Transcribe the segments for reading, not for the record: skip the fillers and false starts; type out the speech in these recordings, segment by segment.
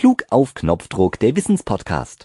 Klug auf Knopfdruck, der Wissenspodcast.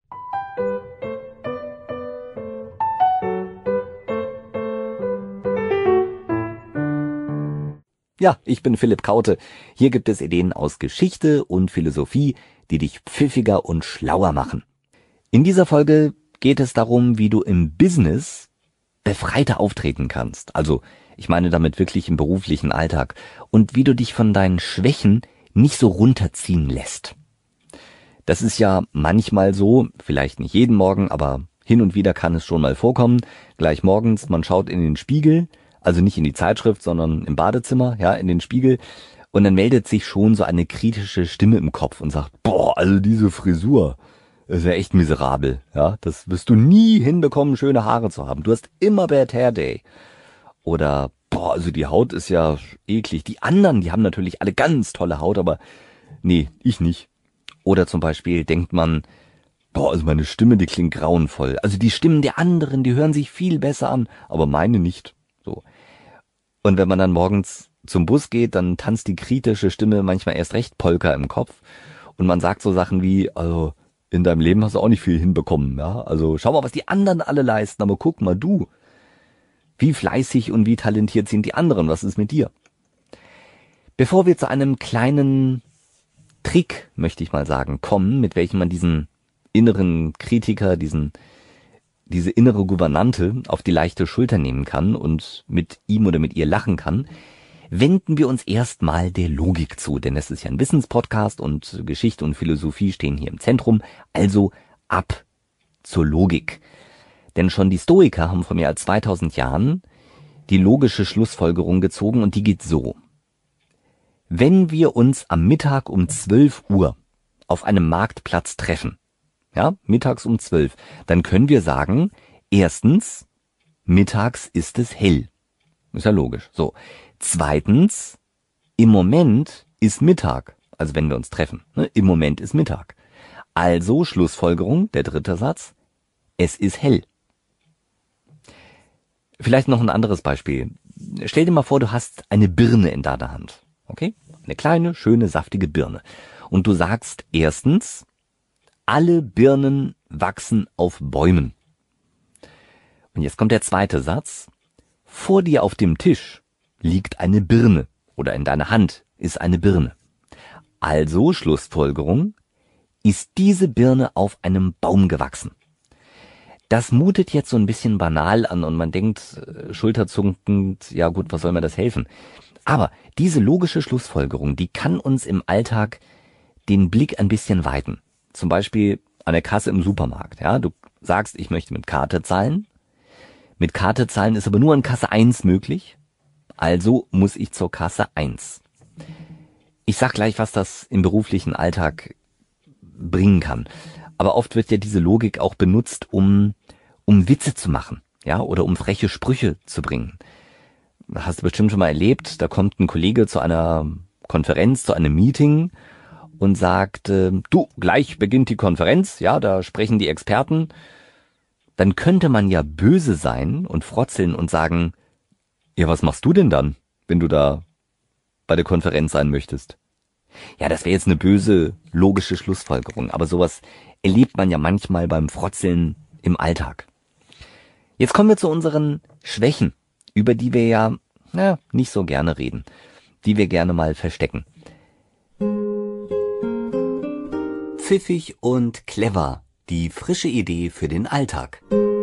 Ja, ich bin Philipp Kaute. Hier gibt es Ideen aus Geschichte und Philosophie, die dich pfiffiger und schlauer machen. In dieser Folge geht es darum, wie du im Business befreiter auftreten kannst. Also, ich meine damit wirklich im beruflichen Alltag. Und wie du dich von deinen Schwächen nicht so runterziehen lässt. Das ist ja manchmal so, vielleicht nicht jeden Morgen, aber hin und wieder kann es schon mal vorkommen. Gleich morgens, man schaut in den Spiegel, also nicht in die Zeitschrift, sondern im Badezimmer, ja, in den Spiegel. Und dann meldet sich schon so eine kritische Stimme im Kopf und sagt, boah, also diese Frisur ist ja echt miserabel, ja. Das wirst du nie hinbekommen, schöne Haare zu haben. Du hast immer Bad Hair Day. Oder, boah, also die Haut ist ja eklig. Die anderen, die haben natürlich alle ganz tolle Haut, aber nee, ich nicht. Oder zum Beispiel denkt man, boah, also meine Stimme, die klingt grauenvoll. Also die Stimmen der anderen, die hören sich viel besser an, aber meine nicht. So. Und wenn man dann morgens zum Bus geht, dann tanzt die kritische Stimme manchmal erst recht Polka im Kopf. Und man sagt so Sachen wie, also in deinem Leben hast du auch nicht viel hinbekommen, ja. Also schau mal, was die anderen alle leisten, aber guck mal du. Wie fleißig und wie talentiert sind die anderen? Was ist mit dir? Bevor wir zu einem kleinen Trick, möchte ich mal sagen, kommen, mit welchem man diesen inneren Kritiker, diese innere Gouvernante auf die leichte Schulter nehmen kann und mit ihm oder mit ihr lachen kann, wenden wir uns erstmal der Logik zu, denn es ist ja ein Wissenspodcast und Geschichte und Philosophie stehen hier im Zentrum, also ab zur Logik. Denn schon die Stoiker haben vor mehr als 2000 Jahren die logische Schlussfolgerung gezogen und die geht so. Wenn wir uns am Mittag um 12 Uhr auf einem Marktplatz treffen, ja, mittags um 12, dann können wir sagen, erstens, mittags ist es hell. Ist ja logisch. So. Zweitens, im Moment ist Mittag. Also wenn wir uns treffen. Ne, im Moment ist Mittag. Also Schlussfolgerung, der dritte Satz, es ist hell. Vielleicht noch ein anderes Beispiel. Stell dir mal vor, du hast eine Birne in deiner Hand. Okay? Eine kleine, schöne, saftige Birne. Und du sagst erstens, alle Birnen wachsen auf Bäumen. Und jetzt kommt der zweite Satz. Vor dir auf dem Tisch liegt eine Birne oder in deiner Hand ist eine Birne. Also Schlussfolgerung, ist diese Birne auf einem Baum gewachsen. Das mutet jetzt so ein bisschen banal an und man denkt schulterzuckend, ja gut, was soll mir das helfen? Aber diese logische Schlussfolgerung, die kann uns im Alltag den Blick ein bisschen weiten. Zum Beispiel an der Kasse im Supermarkt. Ja, du sagst, ich möchte mit Karte zahlen. Mit Karte zahlen ist aber nur an Kasse 1 möglich. Also muss ich zur Kasse 1. Ich sag gleich, was das im beruflichen Alltag bringen kann. Aber oft wird ja diese Logik auch benutzt, um Witze zu machen, ja, oder um freche Sprüche zu bringen. Hast du bestimmt schon mal erlebt, da kommt ein Kollege zu einer Konferenz, zu einem Meeting und sagt, du, gleich beginnt die Konferenz, ja, da sprechen die Experten. Dann könnte man ja böse sein und frotzeln und sagen, ja, was machst du denn dann, wenn du da bei der Konferenz sein möchtest? Ja, das wäre jetzt eine böse, logische Schlussfolgerung, aber sowas erlebt man ja manchmal beim Frotzeln im Alltag. Jetzt kommen wir zu unseren Schwächen, über die wir ja nicht so gerne reden, die wir gerne mal verstecken. Pfiffig und clever, die frische Idee für den Alltag.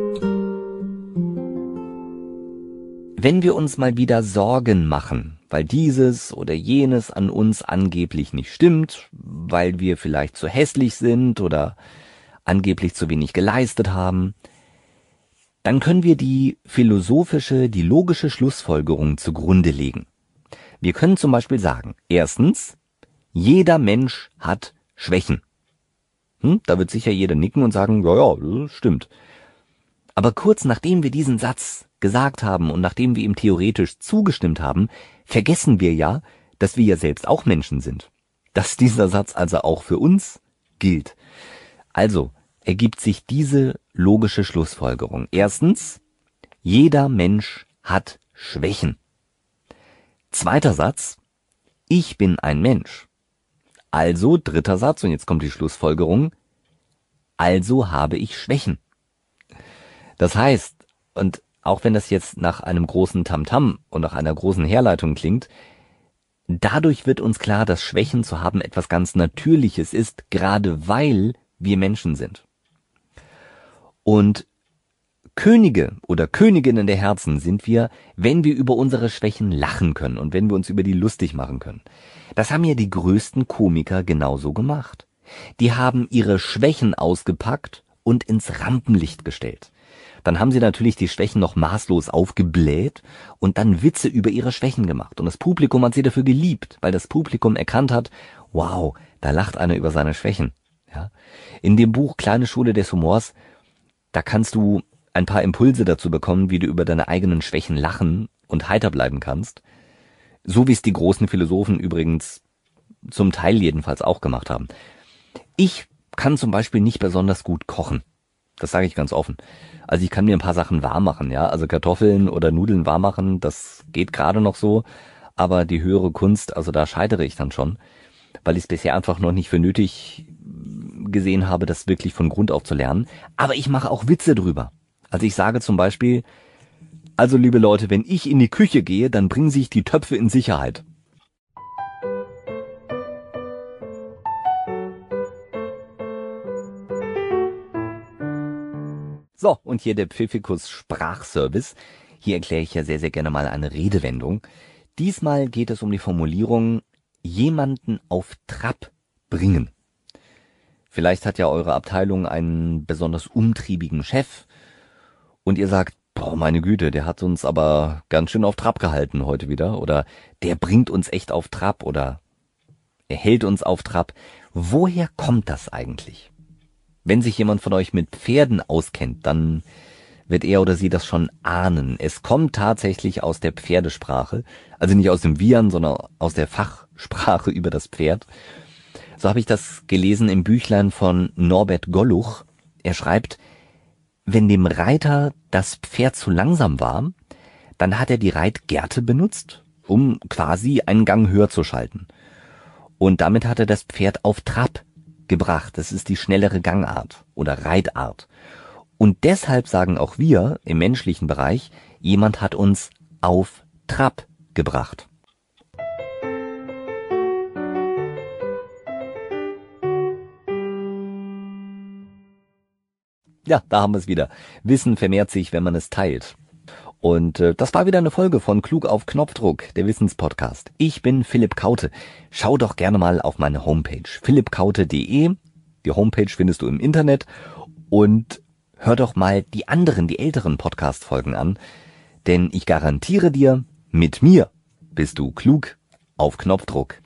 Wenn wir uns mal wieder Sorgen machen, weil dieses oder jenes an uns angeblich nicht stimmt, weil wir vielleicht zu hässlich sind oder angeblich zu wenig geleistet haben, dann können wir die logische Schlussfolgerung zugrunde legen. Wir können zum Beispiel sagen, erstens, jeder Mensch hat Schwächen. Da wird sicher jeder nicken und sagen, ja, das stimmt. Aber kurz nachdem wir diesen Satz gesagt haben und nachdem wir ihm theoretisch zugestimmt haben, vergessen wir ja, dass wir ja selbst auch Menschen sind. Dass dieser Satz also auch für uns gilt. Also ergibt sich diese logische Schlussfolgerung. Erstens, jeder Mensch hat Schwächen. Zweiter Satz, ich bin ein Mensch. Also, dritter Satz, und jetzt kommt die Schlussfolgerung, also habe ich Schwächen. Das heißt, und auch wenn das jetzt nach einem großen Tamtam und nach einer großen Herleitung klingt, dadurch wird uns klar, dass Schwächen zu haben etwas ganz Natürliches ist, gerade weil wir Menschen sind. Und Könige oder Königinnen der Herzen sind wir, wenn wir über unsere Schwächen lachen können und wenn wir uns über die lustig machen können. Das haben ja die größten Komiker genauso gemacht. Die haben ihre Schwächen ausgepackt und ins Rampenlicht gestellt. Dann haben sie natürlich die Schwächen noch maßlos aufgebläht und dann Witze über ihre Schwächen gemacht. Und das Publikum hat sie dafür geliebt, weil das Publikum erkannt hat, wow, da lacht einer über seine Schwächen. Ja? In dem Buch Kleine Schule des Humors, da kannst du ein paar Impulse dazu bekommen, wie du über deine eigenen Schwächen lachen und heiter bleiben kannst. So wie es die großen Philosophen übrigens zum Teil jedenfalls auch gemacht haben. Ich kann zum Beispiel nicht besonders gut kochen. Das sage ich ganz offen. Also ich kann mir ein paar Sachen warm machen, ja. Also Kartoffeln oder Nudeln warm machen, das geht gerade noch so. Aber die höhere Kunst, also da scheitere ich dann schon, weil ich es bisher einfach noch nicht für nötig gesehen habe, das wirklich von Grund auf zu lernen. Aber ich mache auch Witze drüber. Also ich sage zum Beispiel, also liebe Leute, wenn ich in die Küche gehe, dann bringen sich die Töpfe in Sicherheit. So, und hier der Pfiffikus Sprachservice. Hier erkläre ich ja sehr, sehr gerne mal eine Redewendung. Diesmal geht es um die Formulierung, jemanden auf Trab bringen. Vielleicht hat ja eure Abteilung einen besonders umtriebigen Chef und ihr sagt, boah, meine Güte, der hat uns aber ganz schön auf Trab gehalten heute wieder. Oder der bringt uns echt auf Trab oder er hält uns auf Trab. Woher kommt das eigentlich? Wenn sich jemand von euch mit Pferden auskennt, dann wird er oder sie das schon ahnen. Es kommt tatsächlich aus der Pferdesprache, also nicht aus dem Wiehern, sondern aus der Fachsprache über das Pferd. So habe ich das gelesen im Büchlein von Norbert Golluch. Er schreibt, wenn dem Reiter das Pferd zu langsam war, dann hat er die Reitgerte benutzt, um quasi einen Gang höher zu schalten. Und damit hat er das Pferd auf Trab gebracht. Das ist die schnellere Gangart oder Reitart. Und deshalb sagen auch wir im menschlichen Bereich, jemand hat uns auf Trab gebracht. Ja, da haben wir es wieder. Wissen vermehrt sich, wenn man es teilt. Und das war wieder eine Folge von Klug auf Knopfdruck, der Wissenspodcast. Ich bin Philipp Kaute. Schau doch gerne mal auf meine Homepage philippkaute.de. Die Homepage findest du im Internet. Und hör doch mal die älteren Podcast-Folgen an. Denn ich garantiere dir, mit mir bist du klug auf Knopfdruck.